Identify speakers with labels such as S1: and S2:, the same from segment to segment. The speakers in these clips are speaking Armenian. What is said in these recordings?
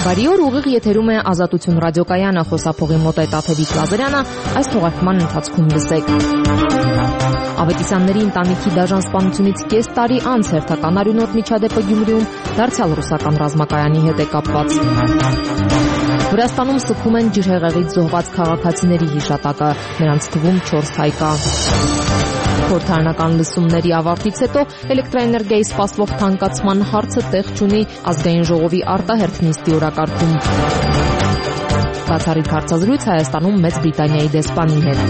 S1: Բարի օր, ուղիղ եթերում է Ազատություն ռադիոկայանը, խոսափողի մոտ է Տաթևիկ Լազարյանը, այս թողարկման ընթացքում լսեք։ Ավետիսյանների ընտանիքի դաժան սպանությունից կես տարի անց հերթական արյունոտ միջադեպը Գյումրիում դարձյալ ռուսական ռազմակայանի հետ է կապված։ Վրաստանում սփում են ջրհեղեղից զոհված քաղաքացիների հիշատակը, նրանց թվում 4 հայ կա։ Խորհրդարանական լսումների ավարտից հետո էլեկտրաէներգիայի սպասվող թանկացման հարցը տեղ չունի Ազգային ժողովի արտահերթ նիստի օրակարգում։ Բացառիկ հարցազրույց Հայաստանում Մեծ Բրիտանիայի դեսպանի հետ։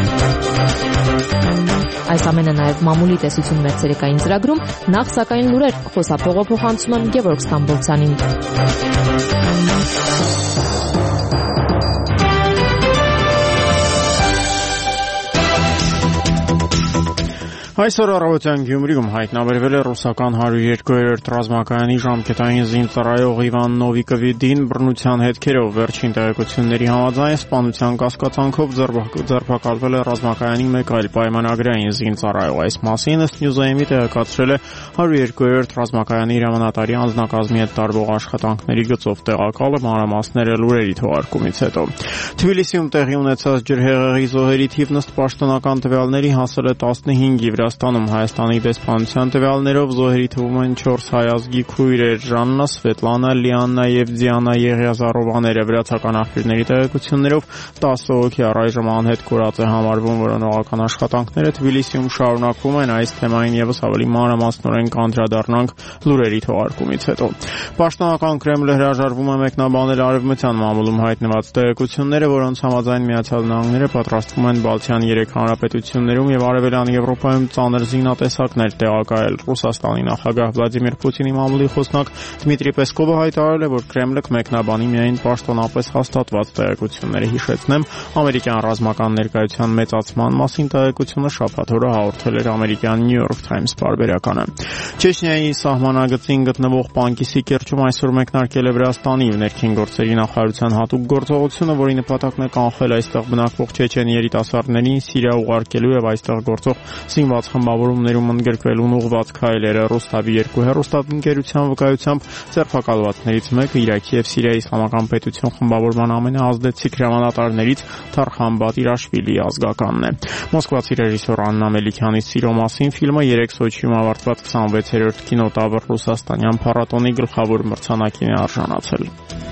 S1: Այս ամենը նաև մամուլի տեսություն մեր ցերեկային ծրագրում, նախ սակայն լուրեր, խոսափողը փոխանցում եմ Գևորգ Ստամբոլցյանին։
S2: Այսօր առավոտյան Գյումրիում հայտնաբերվել է ռուսական 102-րդ ռազմակայանի ժամկետային զինծառայող Իվան Նովիկովի բռնության հետքերով վերջին տեղեկությունների համաձայն սպանության կասկածանքով ձերբակալվել է ռազմակայանի մեկ այլ պայմանագրային զինծառայող։ Այս մասին ըստ Նյուզայմի տեղեկացրել է 102-րդ ռազմակայանի հրամանատարի անձնակազմի հետ տարվող աշխատանքների գծով տեղակալը, մանրամասները լուրերի թողարկումից հետո։ Թբիլիսիում տեղի ունեցած ջրհեղեղի զոհերի թիվն ըստ պաշտոնական տվյալների հասել է 15-ի Վրաստանում Հայաստանի դեսպանության տվյալներով զոհերի թվում են 4 հայ ազգի քույրեր Ժաննա, Սվետլանա, Լիաննա եւ Դիանա Եղիազարովաները։ Վրացական աղբյուրների տեղեկություններով 10 հոգի առայժմ անհետ կորած է համարվում, որոնողական աշխատանքները Թբիլիսիում շարունակվում են։ Այս թեմային եւս ավելի մանրամասնորեն կանդրադառնանք լուրերի թողարկումից հետո։ Պաշտոնական Կրեմլը հրաժարվում է մեկնաբանել արևմտյան մամուլում հայտնված տեղեկությունները, որոնց համաձայն Միացյալ Նահանգները պատրաստվում են Բալթյան 3 հանրապետություններում եւ Արևելյան Եվրոպայում ծանր զինատեսակներ տեղակայել։ Ռուսաստանի նախագահ Վլադիմիր Պուտինի մամուլի խոսնակ Դմիտրի Պեսկովը հայտարարել է, որ Կրեմլը կմեկնաբանի միայն պաշտոնապես հաստատված տեղեկությունները։ Հիշեցնեմ, ամերիկյան ռազմական ներկայության մեծացման մասին տեղեկությունը շաբաթ օրը հաղորդել էր ամերիկյան New York Times պարբերականը։ Չեչնիայի սահմանագծին գտնվող Պանկիսի կիրճում այսօր մեկնարկել է Վրաստանի ներքին գործերի նախարարության հատուկ գործողությունը, որի նպատակն է կանխել այստեղ բնակվող չեչեն երիտասարդներին Սիրիա ուղարկելու եւ այստեղ գործող զինված խմբավորումներում ընդգրկվելուն ուղղված քայլերը։ Ռոստավի 2 հեռուստաընկերության վկայությամբ ձերբակալվածներից մեկը Իրաքի եւ Սիրիայի իսլամական պետություն խմբավորման ամենաազդեցիկ հրամանատարներից Թարխան Բատիրաշվիլիի ազգականն է։ Մոսկվացի ռեժիսոր Աննա Մելիքյանի «Սիրո մասին» ֆիլմը 3 Սոչիում ավարտված 26-րդ կինոտավր ռուսաստանյան փառատոնի գլխավոր մրցանակին է արժանացել։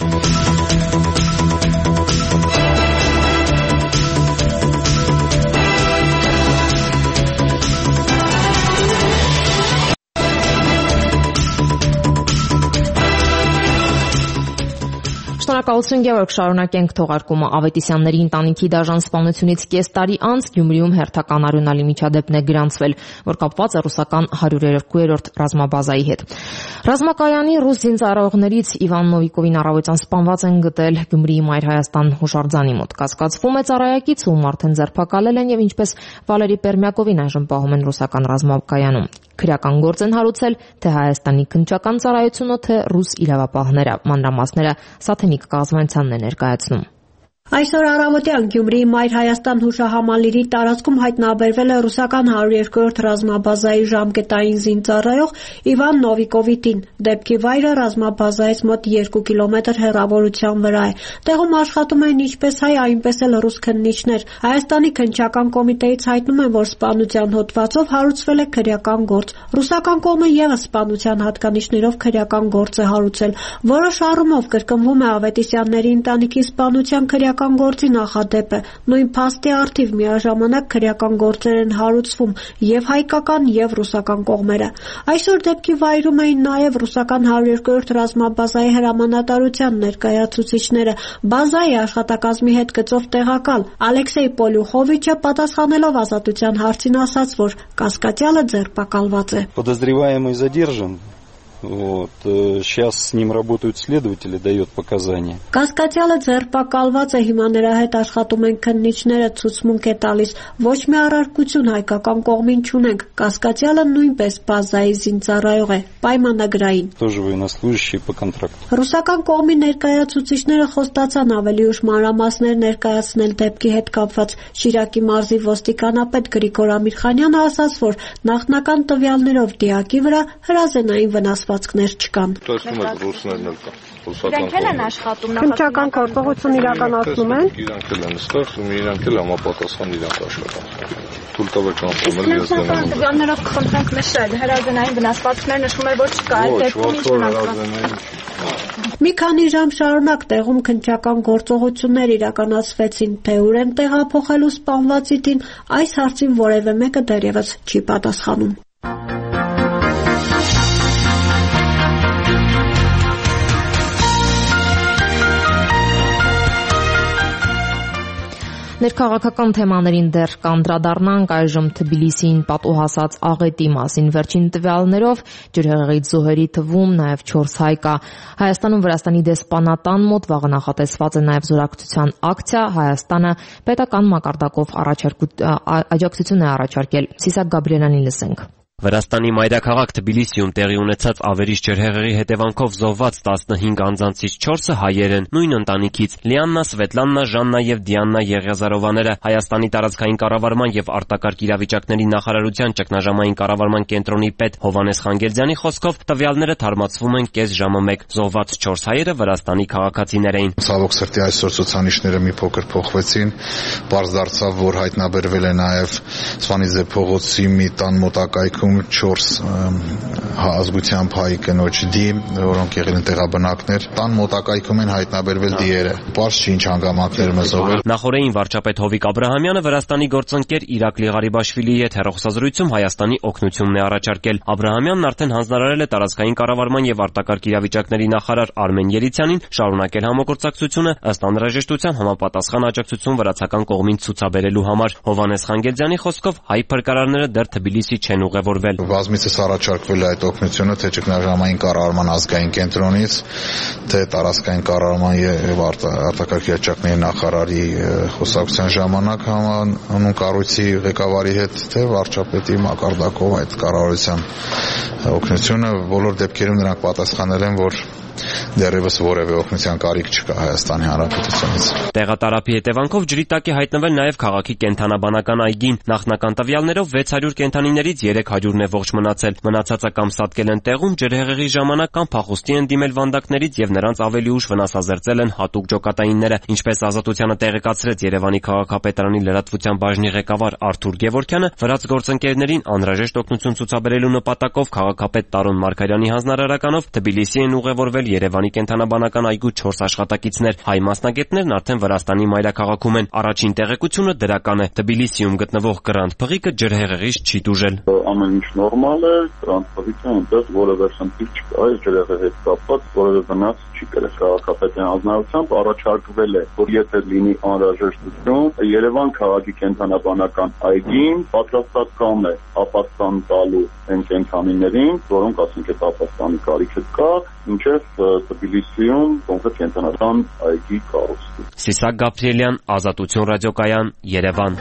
S1: Շնորհակալություն Գևորգ, շարունակենք թողարկումը։ Ավետիսյանների ընտանիքի դաժան սպանությունից կես տարի անց Գյումրիում հերթական արյունալի միջադեպն է գրանցվել, որ կապված է ռուսական 102-րդ ռազմաբազայի հետ։ Ռազմակայանի ռուս զինծառայողներից Իվան Նովիկովին առավոտյան սպանված են գտել Գյումրիի Մայր Հայաստան հուշարձանի մոտ։ Կասկածվում է ծառայակիցը, ում արդեն ձերբակալել են եւ ինչպես Վալերի Պերմյակովին այժմ պահում են ռուսական ռազմակայանում։ Քրեական գործ են հարուցել թե Հայաստանի քննչական ծառայությունը, թե ռուս իրավապահները։ Մանրամասները Սաթենիկ Կազմանցյանն է ներկայացնում։
S3: Այսօր առավոտյան Գյումրիի Մայր Հայաստան հուշահամալիրի տարածքում հայտնաբերվել է ռուսական 102-րդ ռազմաբազայի ժամկետային զինծառայող Իվան Նովիկովի տին։ Դեպքի վայրը ռազմաբազայից մոտ 2 կիլոմետր հեռավորության վրա է։ Տեղում աշխատում են ինչպես հայ, այնպես էլ ռուս քննիչներ։ Հայաստանի քննչական կոմիտեից հայտնում են, որ սպանության հոդվածով հարուցվել է քրեական գործ։ Ռուսական կողմը եւս սպանության հատկանիշներով քրեական գործ է հարուցել։ Որոշ առումով կրկնվում է Ավետիսյանների ընտանիքի սպանության քրեական գործի նախադեպը։ Նույն փաստի առթիվ միաժամանակ քրեական գործեր են հարուցվում եւ հայկական եւ ռուսական կողմերը։ Այսօր դեպքի վայրում էին նաեւ ռուսական 102-րդ ռազմաբազայի հրամանատարության ներկայացուցիչները։ Բազայի աշխատակազմի հետ գծով տեղակալ Ալեքսեյ Պոլյուխովիչը պատասխանելով Ազատության հարցին ասաց, որ կասկածյալը ձերբակալված է։
S4: Подозреваемый задержан. Сейчас с ним работают следователи, дает показания.
S3: Կասկածյալը ձերբակալված է, հիմա նրա հետ աշխատում են քննիչները, ցուցմունք է տալիս։ Ոչ մի առարկություն հայկական կողմին չունենք։ Կասկածյալը նույնպես բազայի զինծառայող է, պայմանագրային։
S4: Тоже военнослужащий по контракту.
S3: Ռուսական կողմի ներկայացուցիչները խոստացան ավելի ուշ մանրամասներ ներկայացնել դեպքի հետ կապված։ Շիրակի մարզի ոստիկանապետ Գրիգոր Ամիրխանյանը ասաց, որ նախնական տվյալներով դիակի վրա հրազենային վնասվածքներ չկան։
S5: Իրենք էլ են աշխատում,
S3: քննչական գործողություն իրականացնում են։
S6: Իրանք էլ են ստեղ, իրանք էլ համապատասխան իրանք աշխատում։ Թույլ տվեք անցնել ես դեմ։
S5: Տվյալներով կխնդրենք նշել, հրազենային վնասվածքներ նշվում է ոչ կա, այդ դեպքում ինչ վնասվածք։
S3: Մի քանի ժամ շարունակ տեղում քննչական գործողություններ իրականացվեցին, թե ուր են տեղափոխելու սպանվածի տին, այս հարցին որևէ մեկը դեռևս չի պատասխանում։
S1: Ներքաղաքական թեմաներին դեռ կանդրադառնանք այժմ Թբիլիսիին պատուհասած աղետի մասին։ Վերջին տվյալներով ջրհեղեղից զոհերի թվում նաև 4 հայ կա։ Հայաստանում Վրաստանի դեսպանատան մոտ վաղը նախատեսված է նաև զորակցության ակցիա։ Հայաստանը պետական մակարդակով աջակցություն է առաջարկել։ Սիսակ Գաբրիելյանին լսենք։
S7: Վրաստանի մայրաքաղաք Թբիլիսիում տեղի ունեցած ավերիչ ջրհեղեղի հետևանքով զոհված 15 անձանցից 4-ը հայեր են, նույն ընտանիքից։ Լիաննա, Սվետլաննա, Ժաննա եւ Դիաննա Եղիազարովաները Հայաստանի տարածքային կառավարման եւ արտակարգ իրավիճակների նախարարության ճգնաժամային կառավարման կենտրոնի պետ Հովհաննես Խանգերձյանի խոսքով տվյալները թարմացվում են կես ժամը մեկ։ Զոհված 4 հայերը Վրաստանի քաղաքացիներ էին։
S8: Ցավոք սրտի այսօր ցուցանիշները մի փոքր փոխվեցին։ Պարզ դարձավ, որ հայտնաբերվել է նաեւ Սվանիձե փողոցի մի տան մոտակայքում 4 ազգությամբ հայ կնոջ դի, որոնք եղել են տեղաբնակներ, տան մոտակայքում են հայտնաբերվել դիերը։ Պարզ չի ինչ հանգամանքներ մզովել։
S7: Նախորդին վարչապետ Հովիկ Աբրահամյանը Վրաստանի գործընկեր Իրակլի Ղարիբաշվիլիի հետ հեռախոսազրույցում Հայաստանի օգնությունն է առաջարկել։ Աբրահամյանն արդեն հանձնարարել է տարածքային կառավարման եւ արտակարգ իրավիճակների նախարար Արմեն Երիցյանին շարունակել համագործակցությունը ըստ անհրաժեշտության համապատասխան աջակցություն վրացական կողմին ցուցաբերելու համար։ Հովհաննես Խանգերձյանի խոսքով հայ փրկարարները դեռ Թբիլիսի չեն ուղևորվել։
S8: Բազմիցս առաջարկվել է այդ օգնությունը թե ճգնաժամային կառավարման ազգային կենտրոնից, թե տարածքային կառավարման եւ արտակարգ իրավիճակների նախարարի խոսակցության ժամանակ հանուն կառույցի ղեկավարի հետ, թե վարչապետի մակարդակով այդ կառավարության օգնությունը։ Բոլոր դեպքերում նրանք պատասխանել են, որ դեռևս որևէ օգնության կարիք չկա Հայաստանի Հանրապետությունից։
S7: Տեղատարափի հետևանքով ջրի տակ է հայտնվել նաև քաղաքի կենդանաբանական այգին։ Նախնական տվյալներով 600 կենդանիներից 300-ն է ողջ մնացել։ Մնացածը կամ սատկել են տեղում ջրհեղեղի ժամանակ, կամ փախուստի են դիմել վանդակներից եւ նրանց ավելի ուշ վնասազերծել են հատուկ ջոկատայինները։ Ինչպես Ազատությանը տեղեկացրեց Երևանի քաղաքապետարանի լրատվության բաժնի ղեկավար Արթուր Գևորգյանը, վրաց գործընկերներին անհրաժեշտ օգնություն ցուցաբերելու նպատակով քաղաքապետ Տարոն Մարգարյանի հանձնարարականով Թբիլիսի են ուղևորվել Երևանի կենդանաբանական այգու 4 աշխատակիցներ։ Հայ մասնագետներն արդեն Վրաստանի մայրաքաղաքում են։ Առաջին տեղեկությունը դրական է։ Թբիլիսիում գտնվող Գրանդ փղիկը ջրհեղեղից չի տուժել։
S6: Ամեն ինչ նորմալ է, Գրանդ փղիկը այնտեղ որևէ խնդիր չկա, այս ջրհեղեղի հետ կապված որևէ վնաս չի կրել։ Քաղաքապետի հանձնարարությամբ առաջարկվել է, որ եթե լինի անհրաժեշտություն, Երևան քաղաքի կենդանաբանական այգին պատրաստական է ապաստան տալու այն կենդանիներին, որոնք ասենք այդ ապաստանի կարիքը կա, ինչեւ Թբիլիսիում կոնկրետ կենտրոնական այգի կառուցվի։
S7: Սիսակ Գաբրիելյան, Ազատություն ռադիոկայան, Երևան։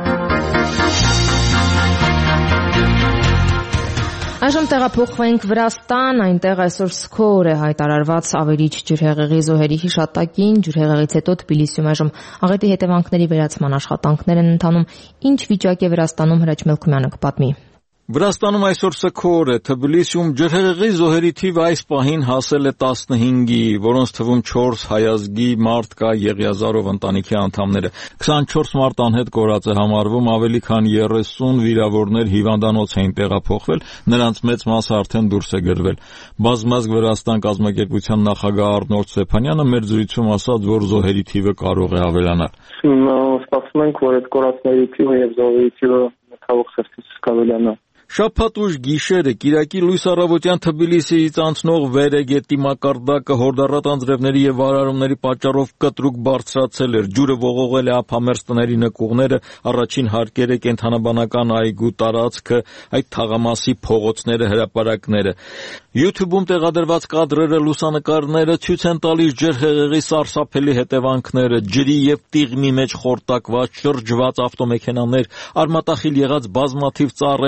S1: Այժմ տեղափոխվենք Վրաստան, այնտեղ այսօր սկոր է հայտարարված ավերիչ ջրհեղեղի զոհերի հիշատակին։ Ջրհեղեղից հետո Թբիլիսիում այժմ աղետի հետևանքների վերացման աշխատանքներ են ընթանում։ Ինչ վիճակ է Վրաստանում, Հրաչ Մելքումյանը կպատմի։
S9: Վրաստանում այսօր սկոր է։ Թբիլիսիում ջրհեղեղի զոհերի թիվը այս պահին հասել է 15-ի, որոնց թվում 4 հայազգի մարդ կա, Եղիազարով ընտանիքի անդամները։ 24 մարդ անհետ կորած է համարվում, ավելի քան 30 վիրավորներ հիվանդանոց էին տեղափոխվել, նրանց մեծ մասը արդեն դուրս է գրվել։ Բազմազգ Վրաստան կազմակերպության նախագահ Արնոլդ Ստեփանյանը մեր զրույցում ասաց, որ զոհերի թիվը կարող է ավելանալ։
S10: Սպասում ենք, որ այդ կորածների թիվը եւ զոհերի թիվը թավոք սրտից կավելանա։
S9: Շաբաթ ուշ գիշերը Կիրակի լույս առավոտյան Թբիլիսիից անցնող Վերեգետի մակարդակը հորդառատ անձրևների եւ վարարումների պատճառով կտրուկ բարձրացել էր։ Ջուրը ողողել է ափամերձ տների նկուղները, առաջին հարկերը, կենդանաբանական այգու տարածքը, այդ թաղամասի փողոցները, հրապարակները։ YouTube-ում տեղադրված կադրերը, լուսանկարները ցույց են տալիս ջրհեղեղի սարսափելի հետևանքները, ջրի եւ տիղմի մեջ խորտակված, շրջված ավտոմեքենաներ, արմատախիլ եղած բազմաթիվ ծառեր, քանդված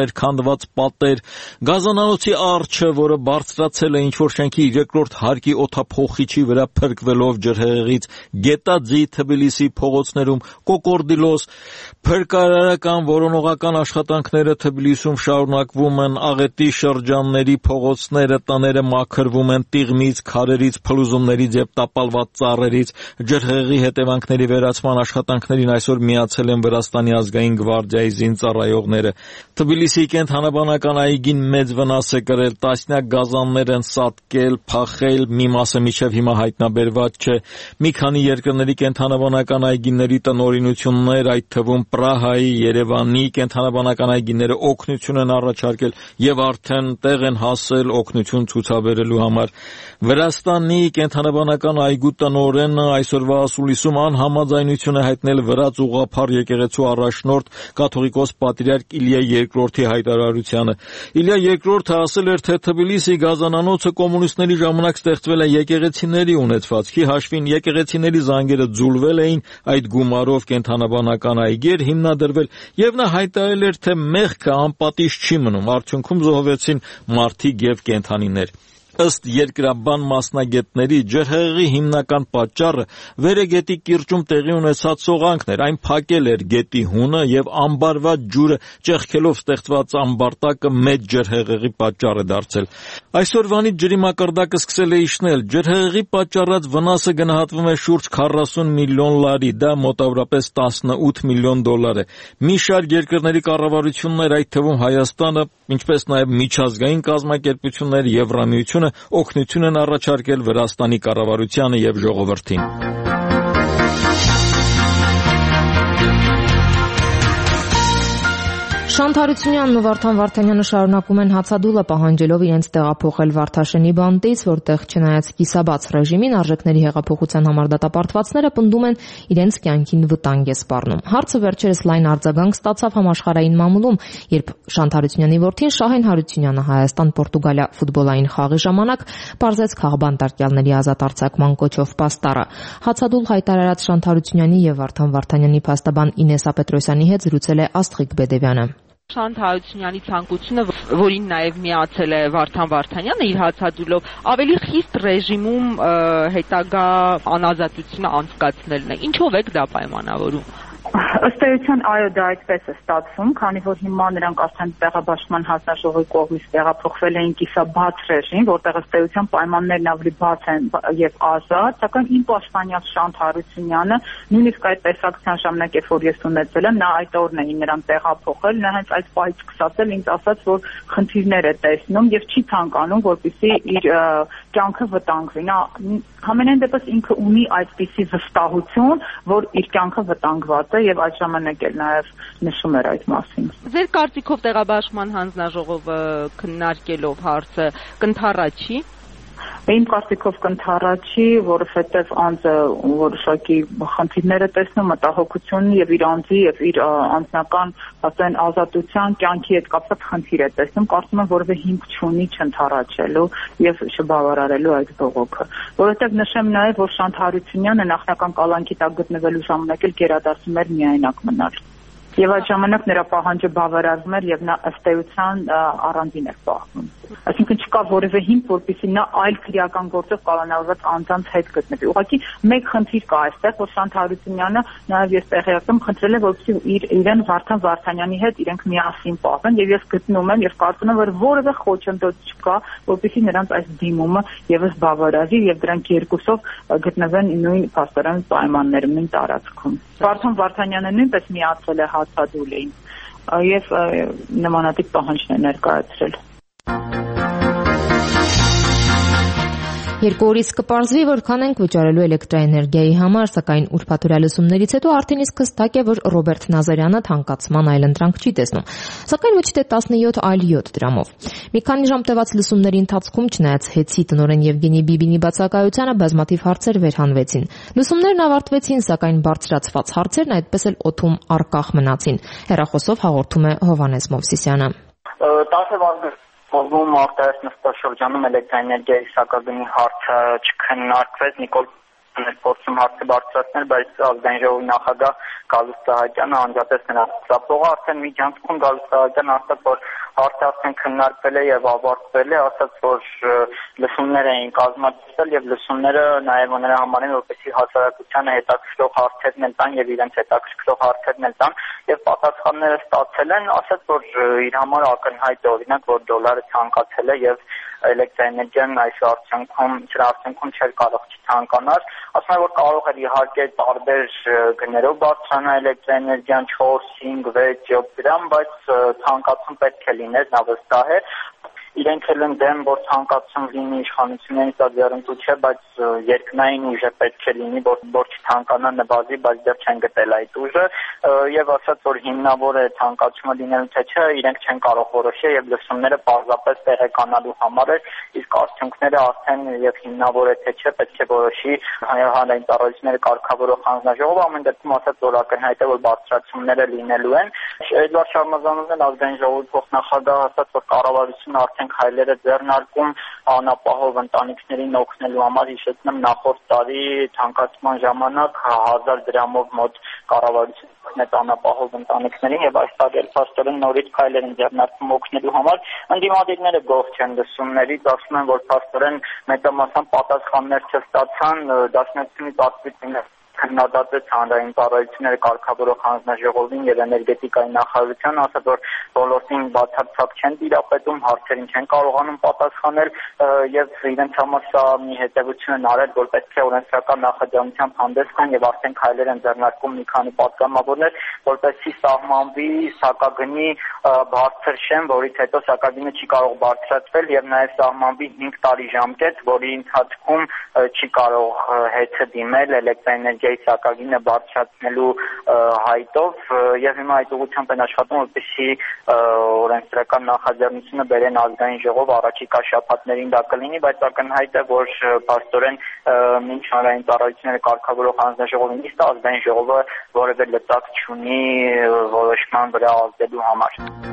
S9: կատարված պատեր, գազանանոցի արջը, որը բարձրացել է ինչ-որ շենքի երկրորդ հարկի օդափոխիչի վրա փրկվելով ջրհեղեղից, Գետաձի, Թբիլիսի փողոցներում, կոկորդիլոս, փրկարարական որոնողական աշխատանքները Թբիլիսում շարունակվում են, Աղետի շրջանների փողոցները, տները մաքրվում են տիղմից, քարերից, փլուզումներից եւ տապալված ծառերից, ջրհեղեղի հետևանքների վերացման աշխատանքներին այսօր միացել են Վրաստանի ազգային գվարդիայի զինծառայողները։ Թբիլիսի կենթանաբանական այգին մեծ վնաս է կրել, տասնյակ գազաններ են սատկել, փախել, մի մասը մինչև հիմա հայտնաբերված չէ։ Մի քանի երկրների կենթանաբանական այգիների տնօրինություններ, այդ թվում Պրահայի, Երևանի կենթանաբանական այգիները օգնություն են առաջարկել եւ արդեն տեղ են հասել օգնություն ցուցաբերելու համար։ Վրաստանի կենթանաբանական այգու տնօրենը այսօրվա ասուլիսում անհամաձայնություն է հայտնել վրաց ուղղափառ եկեղեցու առաջնորդ կաթողիկոս պատրիարք Իլիա II-ի հայտարարությանը։ Իլիա II-ը ասել էր, թե Թբիլիսի գազանանոցը կոմունիստների ժամանակ ստեղծվել է եկեղեցիների ունեցվածքի հաշվին, եկեղեցիների զանգերը ձուլվել էին, այդ գումարով կենթանաբանական այգի էր հիմնադրվել եւ նա հայտարարել էր, թե մեղքը անպատիժ չի մնում, արդյունքում զոհվեցին մարդիկ եւ կենդանիներ։ Ըստ երկրաբան մասնագետների ջրհեղեղի հիմնական պատճառը Վերեգետի կիրճում տեղի ունեցած սողանքն էր, այն փակել էր գետի հունը եւ ամբարված ջուրը ճեղքելով ստեղծված ամբարտակը մեծ ջրհեղեղի պատճառ է դարձել։ Այսօրվանից ջրի մակարդակը սկսել է իջնել, ջրհեղեղի պատճառած վնասը գնահատվում է շուրջ 40 միլիոն լարի, դա մոտավորապես 18 միլիոն դոլար է։ Մի շարք երկրների կառավարություններ, այդ թվում Հայաստանը, ինչպես նաեւ միջազգային կազմակերպություններ, Եվրամիությունը օգնություն են առաջարկել Վրաստանի կառավարությանը եւ ժողովրդին։
S1: Շանթ Հարությունյանն ու Վարդան Վարդանյանը շարունակում են հացադուլը պահանջելով իրենց տեղափոխել Վարդաշենի բանտից, որտեղ չնայած կիսաբաց ռեժիմին արժեքների հեղափոխության համար դատապարտվածները պնդում են իրենց կյանքին վտանգ է սպառնում։ Հարցը վերջերս լայն արձագանք ստացավ համաշխարհային մամուլում, երբ Շանթ Հարությունյանի որդին Շահեն Հարությունյանը Հայաստան-Պորտուգալիա ֆուտբոլային խաղի ժամանակ պարզեց քաղբանտարկյալների ազատ արձակման կոչով պաստառը։ Հացադուլ հայտարարած Շանթ Հարությունյանի եւ Վարդան Վարդանյանի փաստաբան Ինեսա Պետրոսյանի հետ զրուցել է Աստղիկ Բեդևյանը։
S11: Շանթ Հարությունյանի ցանկությունը, որին նաև միացել է Վարդան Վարդանյանը իր հացադուլով, ավելի խիստ ռեժիմում հետագա անազատությունը անցկացնելն է։ Ինչով եք դա պայմանավորում։
S12: Ըստ էության, այո, դա այդպես է ստացվում, քանի որ հիմա նրանք արդեն տեղաբաշխման հանձնաժողովի կողմից տեղափոխվել էին կիսաբաց ռեժիմ, որտեղ ըստ էության պայմաններն ավելի բաց են եւ ազատ, սակայն իմ պաշտպանյալ Շանթ Հարությունյանը նույնիսկ այդ տեսակցության ժամանակ, երբ որ ես ունեցել եմ, նա այդ օրն է նրան տեղափոխել, նա հենց այդ պահից սկսած ինձ ասաց, որ խնդիրներ է տեսնում եւ չի ցանկանում, որպեսզի իր կյանքը վտանգվի։ Նա համենայն դեպս ինքը ունի այդպիսի վստահություն, որ իր կյանքը վտանգված է եւ այդ ժամանակ էլ նաեւ նշում էր այդ մասին։
S11: Ձեր կարծիքով տեղաբաշխման հանձնաժողովը քննարկելով հարցը կընդառա չի։
S12: Իմ կարծիքով կընդառաջի, որովհետև անձը որոշակի խնդիրներ է տեսնում, մտահոգություն եւ իր անձի եւ իր անձնական, ասեն, ազատության, կյանքի հետ կապված խնդիր է տեսնում, կարծում եմ որևէ հիմք չունի չընդառաջելու եւ չբավարարելու այդ բողոքը։ Որովհետև նշեմ նաեւ, որ Շանթ Հարությունյանը նախնական կալանքի տակ գտնվելու ժամանակ էլ գերադասում էր միայնակ մնալ։ Եվ այդ ժամանակ նրա պահանջը բավարարվում էր եւ նա ըստ էության առանձին էր պահվում։ Այսինքն չկա որևէ հիմք, որպեսզի նա այլ քրեական գործով կանոնավորված անձանց հետ գտնվի։ Ուղղակի մեկ խնդիր կա այստեղ, որ Շանթ Հարությունյանը նաեւ ես տեղեկացում խնդրել է, որպեսզի իրեն Վարդան Վարդանյանի հետ իրենք միասին պահեն եւ ես գտնում եմ եւ կարծում եմ, որ որևէ խոչընդոտ չկա, որպեսզի նրանց այս դիմումը եւս բավարարի եւ դրանք երկուսով գտնվեն նույն փաստորեն պայմաններում, նույն տարածքում։ Վարդան Վարդանյանը նույնպես միացել է հացադուլին եւ նմանատիպ պահանջներ ներկայացրել։
S1: Երկու օրից կպարզվի, որքան ենք վճարելու էլեկտրաէներգիայի համար, սակայն ուրբաթօրյա լսումներից հետո արդեն իսկ հստակ է, որ Ռոբերտ Նազարյանը թանկացման այլընտրանք չի տեսնում, սակայն ոչ թե 17, այլ 7 դրամով։ Մի քանի ժամ տևած լսումների ընթացքում, չնայած ՀԵՑ-ի տնօրեն Եվգենի Բիբինի բացակայությանը, բազմաթիվ հարցեր վերհանվեցին։ Լսումներն ավարտվեցին, սակայն բարձրացված հարցերն այդպես էլ օդում առկախ մնացին։ Հեռախոսով հաղորդում է Հովհաննես Մովսիսյանը։
S13: Ողջույն արտահայտությունների շրջանում էլեկտրաէներգիայի սակագնի հարցը չքննարկվեց Նիկոլ էր փորձում հարցը բարձրացնել, բայց ազգային ժողովի նախագահ Գալուստ Սահակյանը անջատեց նրա ծրապողը, արդեն միջանցքում Գալուստ Սահակյանը ասաց, որ հարցը արդեն քննարկվել է եւ ավարտվել է, ասաց, որ լսումներ էին կազմակերպել եւ լսումները նաեւ նրա համար են, որպեսզի հասարակությանը հետաքրքրող հարցերն էլ տան եւ իրենց հետաքրքրող հարցերն էլ տան եւ պատասխանները ստացել են, ասաց, որ իր համար ակնհայտ է օրինակ, որ դոլարը ցանկացել է եւ էլեկտրաէներգիան այս արդյունքում չէր կարող չցանկանալ, ասում է, որ կարող էր իհարկե տարբեր գներով բարձրանալ էլեկտրաէներգիան 4, 5, 6, 7 դրամ, բայց ցանկացում պետք է լիներ, նա վստահ է։ Իրենք էլ են դեմ, որ ցանկացում լինի իշխանություններից ձեռնտու չէ, բայց երկնային ուժը պետք է լինի, որ չցանկանա նվազի, բայց դեռ չեն գտել այդ ուժը եւ ասաց, որ հիմնավոր է ցանկացումը լինելու թե չէ, իրենք չեն կարող որոշել եւ լսումները պարզապես տեղեկանալու համար է, իսկ արդյունքները արդեն եւ հիմնավոր է թե չէ, պետք է որոշի հանրային ծառայությունների կարգավորող հանձնաժողովը, ամեն դեպքում ասաց, որ ակնհայտ է, որ բարձրացումները լինելու են։ Էդվարդ Շարմազանովն ազգային ժողովի փոխնախագահ ասաց, որ կառավարությունը արդեն հայլերը ձեռնարկում անապահով ընտանիքներին օգնելու համար, հիշեցնեմ, նախորդ տարի ցանկացման ժամանակ 1000 դրամով մոտ կառավարությունը անապահով ընտանիքներին եւ այս տարի փաստորեն նորից հայլեր են ձեռնարկում օգնելու համար։ Ընդդիմադիրները գոհ չեն լսումներից, ասում են, որ փաստորեն մեծամասամբ պատասխաններ չստացան, դաշնակցությունից ակտիվներ քննադատեց հանրային ծառայությունների կարգավորող հանձնաժողովին եւ էներգետիկայի նախարարությանը, ասաց, որ ոլորտին բացարձակ չեն տիրապետում, հարցերին չեն կարողանում պատասխանել եւ իրենց համար սա մի հետեւություն են արել, որ պետք է օրենսդրական նախաձեռնությամբ հանդես գան եւ արդեն քայլեր են ձեռնարկում մի քանի պատգամավորներ, որպեսզի սահմանվի սակագնի բարձր շեմ, որից հետո սակագինը չի կարող բարձրացվել եւ նաեւ սահմանվի 5 տարի ժամկետ, որի ընթացքում չի կարող հետը դիմել էլեկտրաէներգիայի սակագինը բարձրացնելու հայտով եւ հիմա այդ ուղղությամբ են աշխատում, որպեսզի օրենսդրական նախաձեռնությունը բերեն ազգային ժողով, առաջիկա շաբաթներին դա կլինի, բայց ակնհայտ է, որ փաստորեն մինչ հանրային ծառայությունների կարգավորող հանձնաժողովի նիստը ազգային ժողովը որևէ լծակ չունի որոշման վրա ազդելու համար։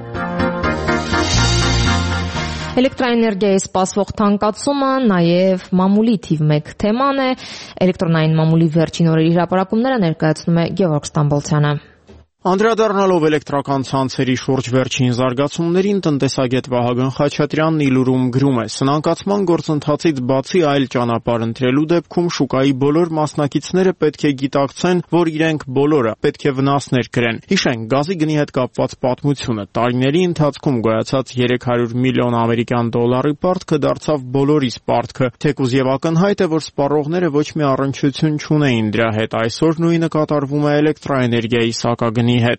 S1: Էլեկտրաէներգիայի սպասվող թանկացումը նաև մամուլի թիվ 1 թեման է։ Էլեկտրոնային մամուլի վերջին օրերի հրապարակումները ներկայացնում է Գևորգ Ստամբոլցյանը։
S2: Անդրադառնալով էլեկտրական ցանցերի շուրջ վերջին զարգացումներին, տնտեսագետ Վահագն Խաչատրյանն իլուրում գրում է. սնանկացման գործընթացից բացի այլ ճանապարհ ընտրելու դեպքում շուկայի բոլոր մասնակիցները պետք է գիտակցեն, որ իրենք բոլորը պետք է վնասներ կրեն։ Հիշենք, գազի գնի հետ կապված պատմությունը տարիների ընթացքում գոյացած 300 միլիոն ամերիկյան դոլարի պարտքը դարձավ բոլորիս պարտքը, թեկուզ եւ ակնհայտ է, որ սպառողները ոչ մի առնչություն չունեին դրա հետ։ Այսօր նույնը կատարվում է էլեկտրաէներգիայի սակագնի հետ։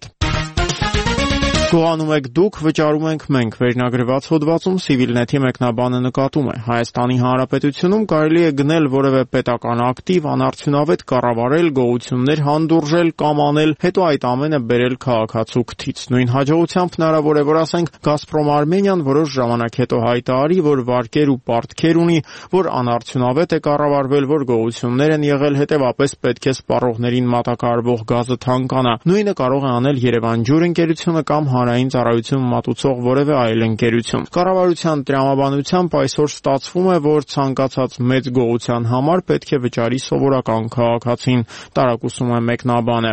S2: Գոհանում եք դուք, վճարում ենք մենք վերնագրված հոդվածում Civilnet-ի մեկնաբանը նկատում է. Հայաստանի Հանրապետությունում կարելի է գնել որևէ պետական ակտիվ, անարդյունավետ կառավարել, գողություններ հանդուրժել կամ անել, հետո այդ ամենը բերել քաղաքացու քթից։ Նույն հաջողությամբ հնարավոր է, որ ասենք Գազպրոմ Արմենիան որոշ ժամանակ հետո հայտարարի, որ վարկեր ու պարտքեր ունի, որ անարդյունավետ է կառավարվել, որ գողություններ են եղել, հետևապես պետք է սպառողներին մատակարարվող գազը թանկանա։ Նույնը կարող է անել Երևան ջուր ընկերությունը կամ հանրային ծառայություն մատուցող որևէ այլ ընկերություն։ Կառավարության տրամաբանությամբ այսօր ստացվում է, որ ցանկացած մեծ գողության համար պետք է վճարի սովորական քաղաքացին, տարակուսում է մեկնաբանը։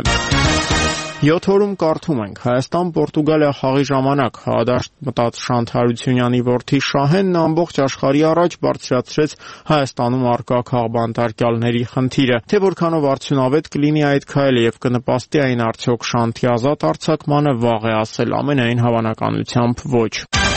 S2: 7 օրում կարդում ենք. Հայաստան-Պորտուգալիա խաղի ժամանակ հադաշտ մտած Շանթ Հարությունյանի որդի Շահենն ամբողջ աշխարհի առաջ բարձրացրեց Հայաստանում առկա քաղբանտարկյալների խնդիրը, թե որքանով արդյունավետ կլինի այդ քայլը եւ կնպաստի այն արդյոք Շանթի ազատ արձակմանը, վաղ է ասել, ամենայն հավանականությամբ ոչ։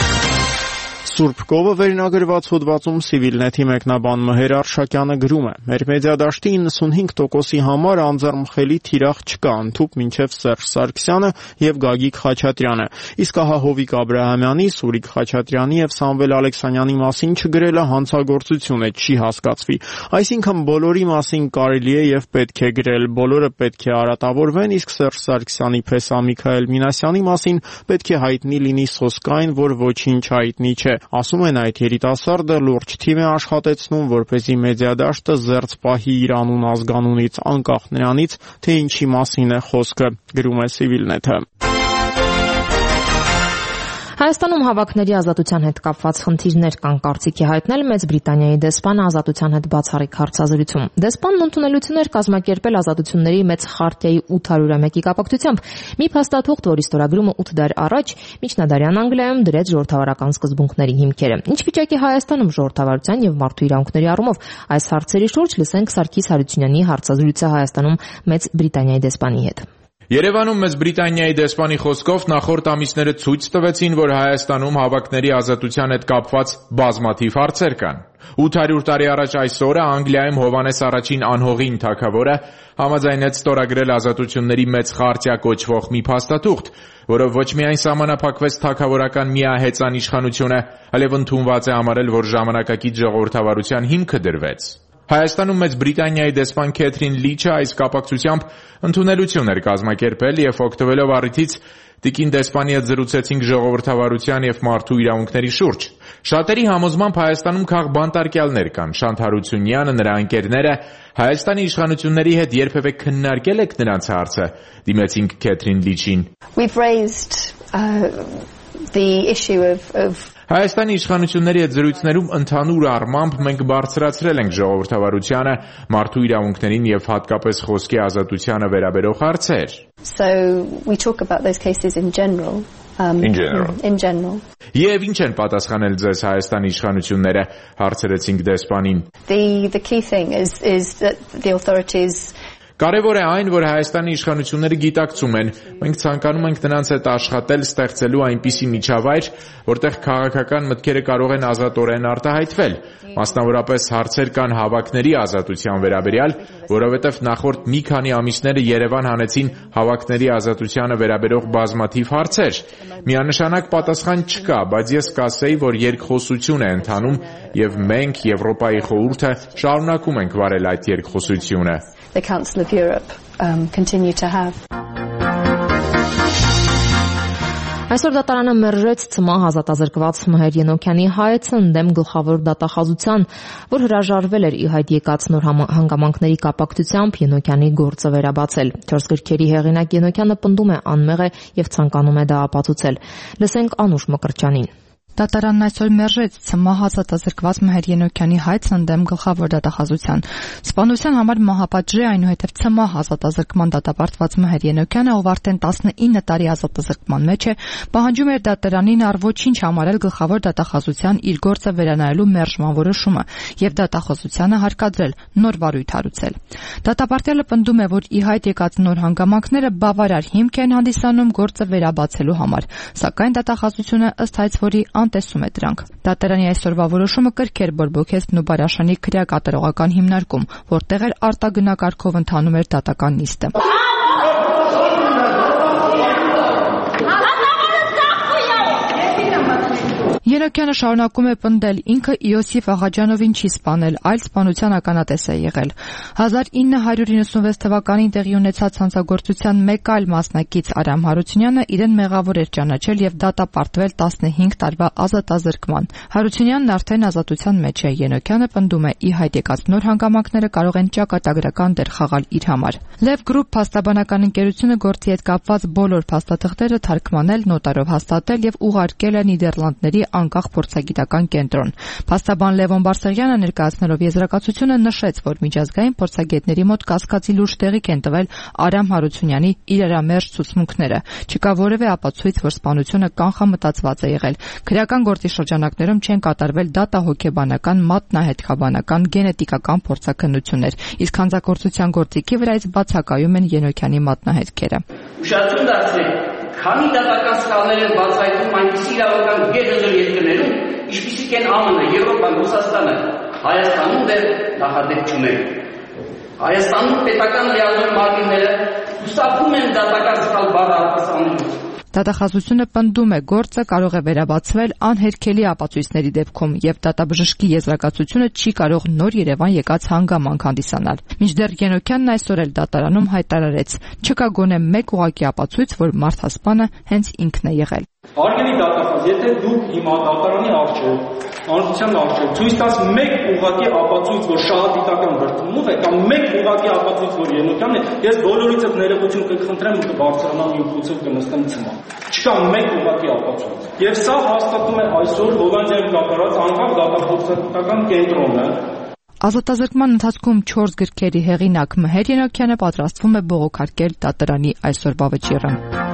S2: Սուրբ Կովը վերնագրված հոդվածում Civilnet-ի մեկնաբան Մհեր Արշակյանը գրում է. Մեր մեդիադաշտի 95%-ի համար անձեռնմխելի թիրախ չկա, ընդհուպ մինչև Սերժ Սարգսյանը եւ Գագիկ Խաչատրյանը։ Իսկ ահա Հովիկ Աբրահամյանի, Սուրիկ Խաչատրյանի եւ Սամվել Ալեքսանյանի մասին չգրելը հանցագործություն է, չի հասկացվի։ Այսինքն բոլորի մասին կարելի է եւ պետք է գրել, բոլորը պետք է արատավորվեն, իսկ Սերժ Սարգսյանի փեսա Միքայել Մինասյանի մասին պետք է հայտնի լինի սոսկային, որ ոչինչ հայտնի չէ։ Ասում են այդ երիտասարդը լուրջ թիմ է աշխատեցնում, որպեսզի մեդիադաշտը զերծ պահի իր անուն ազգանունից, անկախ նրանից, թե ինչի մասին է խոսքը, գրում է Civilnet-ը։
S1: Հայաստանում հավաքների ազատության հետ կապված խնդիրներ կան կարծիքի հայտնել Մեծ Բրիտանիայի դեսպանը ազատության հետ բացառիկ հարցազրույցում։ Դեսպանն ընդունելություններ կազմակերպել ազատությունների մեծ խարտիայի 800-ամյակի կապակցությամբ մի փաստաթուղթ, որի ստորագրումը 8 դար առաջ միջնադարյան Անգլիայում դրեց ժողովրդավարական սկզբունքների հիմքերը։ Ինչ վիճակի Հայաստանում ժողովրդավարության եւ մարդու իրավունքների առումով այս հարցերի շուրջ լսենք Սարգիս Հարությունյանի հարցազրույցը Հայաստանում Մեծ Բրիտանիայի դեսպանի հետ։
S14: Երևանում Մեծ Բրիտանիայի դեսպանի խոսքով նախորդ ամիսները ցույց տվեցին, որ Հայաստանում հավաքների ազատության հետ կապված բազմաթիվ հարցեր կան։ 800 տարի առաջ այս օրը Անգլիայում Հովհաննես առաջին անհողին թագավորը համաձայնեց ստորագրել ազատությունների մեծ խարտիա կոչվող մի փաստաթուղթ, որով ոչ միայն սահմանափակվեց թագավորական միահեծան իշխանությունը, այլև ընդունված է համարել, որ ժամանակակից ժողովրդավարության հիմքը դրվեց։ Հայաստանում Մեծ Բրիտանիայի դեսպան Քեթրին Լիչը այս կապակցությամբ ընդունելություն էր կազմակերպել եւ օգտվելով առիթից տիկին դեսպանի հետ զրուցեցինք ժողովրդավարության եւ մարդու իրավունքների շուրջ։ Շատերի համոզմամբ Հայաստանում քաղ բանտարկյալներ կան։ Շանթ Հարությունյանը, նրա ընկերները Հայաստանի իշխանությունների հետ երբևէ քննարկել եք նրանց հարցը։ Դիմեցինք Քեթրին Լիչին։
S15: The issue of
S14: Հայաստանի իշխանությունների հետ զրույցներում ընդհանուր առմամբ մենք բարձրացրել ենք ժողովրդավարությանը, մարդու իրավունքներին եւ հատկապես խոսքի ազատությանը վերաբերող հարցեր։
S15: So we talk about those cases in general. In general.
S14: Եվ ինչ են պատասխանել ձեզ Հայաստանի իշխանությունները, հարցրեցինք դեսպանին։
S15: The key thing is that the authorities
S14: Կարևոր է այն, որ Հայաստանի իշխանությունները գիտակցում են, մենք ցանկանում ենք նրանց հետ աշխատել, ստեղծելու այնպիսի միջավայր, որտեղ քաղաքական մտքերը կարող են ազատորեն արտահայտվել։ Մասնավորապես հարցեր կան հավաքների ազատության վերաբերյալ, որովհետև նախորդ մի քանի ամիսները Երևան հանեցին հավաքների ազատությանը վերաբերող բազմաթիվ հարցեր։ Միանշանակ պատասխան չկա, բայց ես կասեի, որ երկխոսություն է ընթանում եւ մենք Եվրոպայի խորհուրդը շարունակում ենք վարել այդ երկխոսությունը։
S15: The Council of Europe continue to have.
S1: Այսօր դատարանը մերժեց ՑՄԱ ազատազրկված Մհեր Ենոքյանի հայցը ընդդեմ գլխավոր դատախազության, որ հրաժարվել էր ի հայտ եկած նոր հանգամանքների կապակցությամբ Ենոքյանի գործը վերաբացել։ 4 գրքերի հեղինակ Ենոքյանը պնդում է անմեղ է եւ ցանկանում է դա ապացուցել։ Լսենք Անուշ Մկրտչյանին։
S16: Դատարանն այսօր մերժեց ՑՄԱ ազատազրկված Մհեր Ենոքյանի հայցը ընդդեմ գլխավոր դատախազության։ Սպանության համար մահապատժ է, այնուհետև ՑՄԱ ազատազրկման դատապարտված Մհեր Ենոքյանը, ով արդեն 19 տարի ազատազրկման մեջ է, պահանջում էր դատարանին առ ոչինչ համարել գլխավոր դատախազության իր գործը վերանայելու մերժման որոշումը եւ դատախազությանը հարկադրել նոր վարույթ հարուցել։ Դատապարտյալը պնդում է, որ ի հայտ եկած նոր հանգամանքները բավարար հիմք են հանդիսանում գործը վերաբացելու համար, սակայն դատախազությունը ըստ հայցվորի անտեսում է դրանք։ Դատարանի այսօրվա որոշումը կրկեր բորբոքեցն ու Բարաշանի քրեակատարողական հիմնարկում, որտեղ էր արտագնակարգով ընթանում էր դատական նիստը։ Ենոքյանը շարունակում է պնդել, ինքը Իոսիֆ Աղաջանովին չի սպանել, այլ սպանության ականատես է եղել։ 1996 թվականին տեղի ունեցած հանցագործության մեկ այլ մասնակից Արամ Հարությունյանը իրեն մեղավոր էր ճանաչել եւ դատապարտվել 15 տարվա ազատազրկման։ Հարությունյանն արդեն ազատության մեջ է։ Ենոքյանը պնդում է, ի հայտ եկած նոր հանգամանքները կարող են ճակատագրական դեր խաղալ իր համար։ Lev Group փաստաբանական ընկերությունը գործի հետ կապված բոլոր փաստաթղթերը թարգմանել, նոտարով հաստատել եւ ուղարկել է Նիդերլանդների անկախ փորձագիտական կենտրոն։ Փաստաբան Լևոն Բարսեղյանը ներկայացնելով եզրակացությունը նշեց, որ միջազգային փորձագետների մոտ կասկածի լուրջ տեղիք են տվել Արամ Հարությունյանի իրարամերժ ցուցմունքները։ Չկա որևէ ապացույց, որ սպանությունը կանխամտածված է եղել։ Քրեական գործի շրջանակներում չեն կատարվել դատահոգեբանական, մատնահետքաբանական, գենետիկական փորձաքննություններ, իսկ հանցագործության գործիքի վրայից բացակայում են Ենոքյանի մատնահետքերը։
S17: Ուշադրություն դարձրեք, քանի դատական սխալներ են բացահայտում այնպիսի իրավական գերհզոր երկրներում, ինչպիսիք են ԱՄՆ, Եվրոպան, Ռուսաստանը, Հայաստանում դեռ նախադեպ չունեն։ Հայաստանում պետական լիազոր մարմինները հուսափում են դատական սխալ բառը արտասանելուց։
S16: Դատախազությունը պնդում է, գործը կարող է վերաբացվել անհերքելի ապացույցների դեպքում եւ դատաբժշկի եզրակացությունը չի կարող նոր Երևան եկած հանգամանք հանդիսանալ։ Մինչդեռ Ենոքյանն այսօր էլ դատարանում հայտարարեց, չկա գոնե մեկ ուղղակի ապացույց, որ մարդասպանը հենց ինքն է եղել։
S18: Հարգելի դատախազ, եթե դուք հիմա դատարանի առջև անօրինության արժեք, ցույց տաս մեկ ուղղակի ապացույց, որ շահադիտական վրդումով է, կամ մեկ ուղղակի ապացույց, որ ենոքյանն է, ես բոլորիցս ներողություն կխնդրեմ ու կբարձրանամ իմ փոցով կնստեմ ցմա։ Չկա մեկ ուղղակի ապացույց։ Եվ սա հաստատում է այսօր Հոլանդիայում կատարած անվան դատախազության կենտրոնը։
S16: Ազատազրկման ընթացքում 4 գրքերի հեղինակ Մհեր Ենոքյանը պատրաստվում է բողոքարկել դատարանի այսօրվա վճիռը։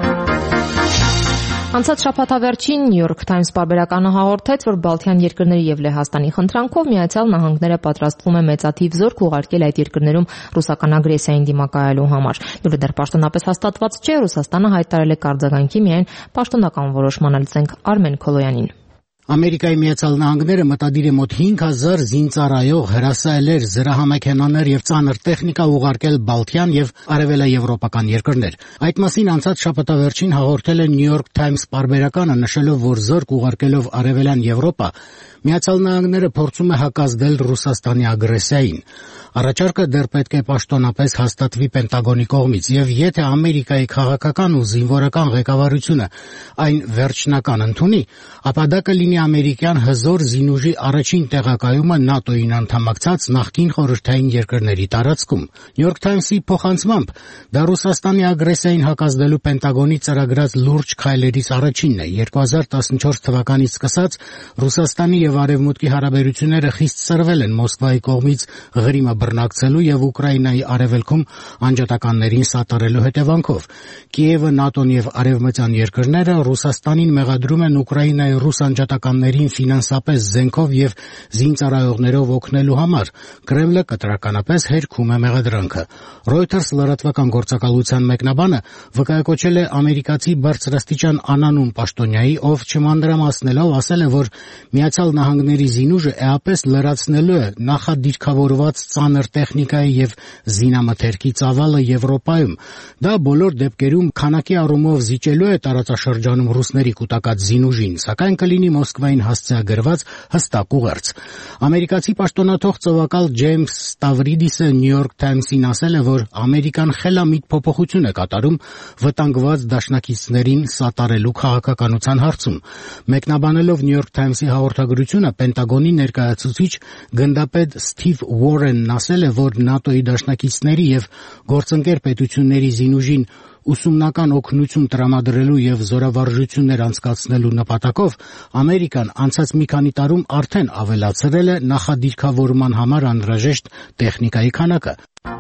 S16: Անցած շաբաթավերջին New York Times պարբերականը հաղորդեց, որ Բալթյան երկրների եւ Լեհաստանի խնդրանքով Միացյալ Նահանգները պատրաստվում է մեծաթիվ զորք ուղարկել այդ երկրներում ռուսական ագրեսիային դիմակայելու համար։ Լուրը դեռ պաշտոնապես հաստատված չէ, Ռուսաստանը հայտարարել է կարձագանքի միայն պաշտոնական որոշման ալցենք Արմեն Քոլոյանին։
S19: Ամերիկայի Միացյալ Նահանգները մտադիր է մոտ 5000 զինծառայող, հրասայելեր, զրահամեքենաներ եւ ծանր տեխնիկա ուղարկել Բալթյան եւ արևելաեվրոպական երկրներ։ Այդ մասին անցած շաբաթավերջին հաղորդել է New York Times պարբերականը, նշելով, որ զորք ուղարկելով արևելյան Եվրոպա, Միացյալ Նահանգները փորձում է հակազդել Ռուսաստանի ագրեսիային։ Առաջարկը դեռ պետք է պաշտոնապես հաստատվի Պենտագոնի կողմից, եւ եթե Ամերիկայի քաղաքական ու զինվորական ղեկավարությունը այն վերջնական ընդունի, ապա դա կլինի ամերիկյան հզոր զինուժի առաջին տեղակայումը ՆԱՏՕ-ին անդամակցած նախկին խորհրդային երկրների տարածքում։ New York Times-ի փոխանցմամբ դա Ռուսաստանի ագրեսիային հակազդելու Պենտագոնի ծրագրած լուրջ քայլերից առաջինն է։ 2014 թվականից սկսած Ռուսաստանի եւ Արևմուտքի հարաբերությունները խիստ սրվել են Մոսկվայի կողմից Ղրիմը բռնակցելու եւ Ուկրաինայի արևելքում անջատականներին սատարելու հետևանքով։ Կիևը, ՆԱՏՕ-ն եւ արևմտյան երկրները Ռուսաստանին մեղադրում են Ուկրաինայի ռուս անջատականներին ֆինանսապես զենքով եւ զինծառայողներով օգնելու համար։ Կրեմլը կտրականապես հերքում է մեղադրանքը։ Reuters լրատվական գործակալության մեկնաբանը վկայակոչել է ամերիկացի բարձրաստիճան անանուն պաշտոնյայի, ով չմանրամասնելով ասել է, որ Միացյալ Նահանգների զինուժը էապես լրացնելու է նախադիրքավորված ծանր տեխնիկայի եւ զինամթերքի ծավալը Եվրոպայում։ Դա բոլոր դեպքերում քանակի առումով զիջելու է տարածաշրջանում ռուսների կուտակած զինուժին, սակայն կլինի Մոսկվային հասցեագրված հստակ ուղերձ։ Ամերիկացի պաշտոնաթող ծովակալ Ջեյմս Ստավրիդիսը New York Times-ին ասել է, որ Ամերիկան խելամիտ փոփոխություն է կատարում վտանգված դաշնակիցներին սատարելու քաղաքականության հարցում։ Մեկնաբանելով New York Times-ի հաղորդագրությունը, Պենտագոնի ներկայացուցիչ գնդապետ Սթիվ Ուորենն ասել է, որ ՆԱՏՕ-ի դաշնակիցների եւ գործընկեր պետությունների զինուժին ուսումնական օգնություն տրամադրելու եւ զորավարժություններ անցկացնելու նպատակով Ամերիկան անցած մի քանի տարում արդեն ավելացրել է նախադիրքավորման համար անհրաժեշտ տեխնիկայի քանակը։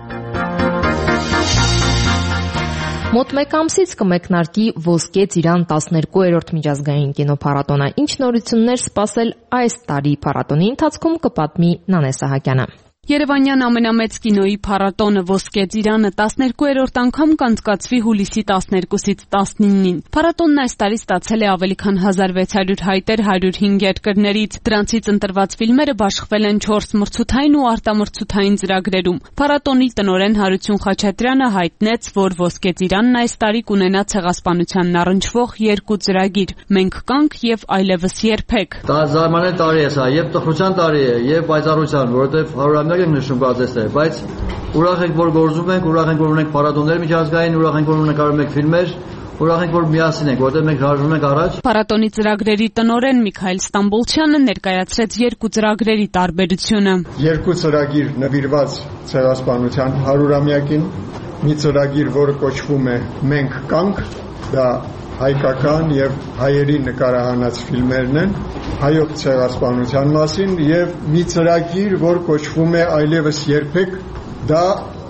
S1: Մոտ մեկ ամսից կմեկնարկի Ոսկե ծիրան 12-րդ միջազգային կինոփառատոնը։ Ինչ նորություններ սպասել այս տարի փառատոնի ընթացքում կպատմի Նանե Սահակյանը։
S20: Երևանյան ամենամեծ կինոյի փառատոնը Ոսկե ծիրանը 12-րդ անգամ կանցկացվի հուլիսի 12-ից 19-ին։ Փառատոնն այս տարի ստացել է ավելի քան 1600 հայտեր 105 երկրներից։ Դրանցից ընտրված ֆիլմերը բաշխվել են 4 մրցութային ու արտամրցութային ծրագրերում։ Փառատոնի տնօրեն Հարություն Խաչատրյանը հայտնեց, որ Ոսկե ծիրանն այս տարի կունենա ցեղասպանությանն առնչվող 2 ծրագիր՝ «Մենք կանք» եւ «Այլևս երբեք»։
S21: Դա զարմանալի տարի է սա, եւ տխրության տարի է, եւ պայծառության, որովհետեւ ենք նշում գազեստը, բայց ուրախ ենք, որ գործում ենք, ուրախ ենք, որ ունենք փառատոներ միջազգային, ուրախ ենք, որ նկարում ենք ֆիլմեր, ուրախ ենք, որ միասին ենք, որտեղ մենք հրաժարվում ենք առաջ։
S20: Փառատոնի ծրագրերի տնօրեն Միքայել Ստամբոլչյանը ներկայացրեց 2 ծրագրերի տարբերությունը։
S22: 2 ծրագիր նվիրված ցեղասպանության 100-ամյակին, մի ծրագիր, որը կոչվում է «Մենք կանք», դա հայկական եւ հայերի նկարահանած ֆիլմերն են հայոց ցեղասպանության մասին, եւ մի ծրագիր, որ կոչվում է «Այլևս երբեք», դա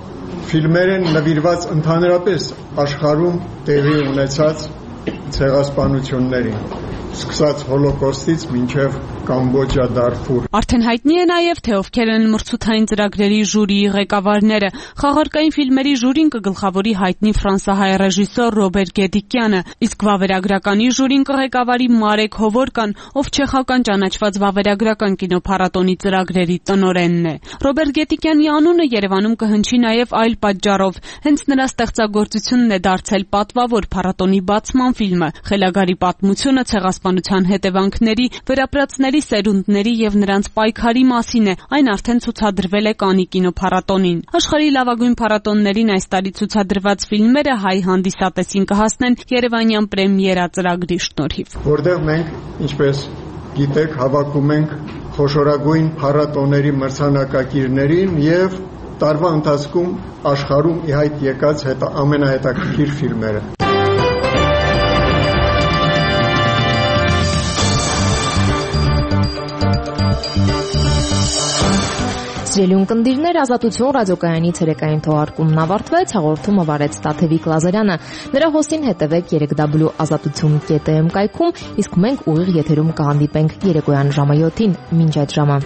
S22: ֆիլմեր են նվիրված ընդհանրապես աշխարհում տեղի ունեցած ցեղասպանություններին, սկսած հոլոկոստից մինչև Կամբոջա, Դարֆուր։
S20: Արդեն հայտնի է նաև, թե ովքեր են մրցութային ծրագրերի ժյուրիի ղեկավարները։ Խաղարկային ֆիլմերի ժյուրին կգլխավորի հայտնի ֆրանսահայ ռեժիսոր Ռոբեր Գետիկյանը, իսկ վավերագրականի ժյուրին կղեկավարի Մարեկ Հովորկան, ով չեխական ճանաչված վավերագրական կինոփառատոնի ծրագրերի տնօրենն է։ Ռոբեր Գետիկյանի անունը Երևանում կհնչի նաև այլ պատճառով։ Հենց նրա ստեղծագործությունն է դարձել պատվավոր փառատոնի բացման ֆիլմը։ Խելագարի պատմությունը ցեղասպանության հետևանքների, վերապրածների սերունդների եւ նրանց պայքարի մասին է։ Այն արդեն ցուցադրվել է Կաննի կինոփառատոնին։ Աշխարհի լավագույն փառատոններին այս տարի ցուցադրված ֆիլմերը հայ հանդիսատեսին կհասնեն Երևանյան պրեմիերա ծրագրի շնորհիվ։
S22: Որտեղ մենք, ինչպես գիտեք, հավաքում ենք խոշորագույն փառատոների մրցանակակիրներին եւ տարվա ընթացքում աշխարհում ի հայտ եկած ամենահետաքրքիր ֆիլմերը։
S1: Սիրելի ունկնդիրներ, Ազատություն ռադիոկայանի ցերեկային թողարկումն ավարտվեց, հաղորդումը վարեց Տաթևիկ Լազարյանը։ Նրա հոսին հետևեք 3w.azatutun.am կայքում, իսկ մենք ուղիղ եթերում կհանդիպենք երեկոյան ժամը 7-ին։ Մինչ այդ ժամը։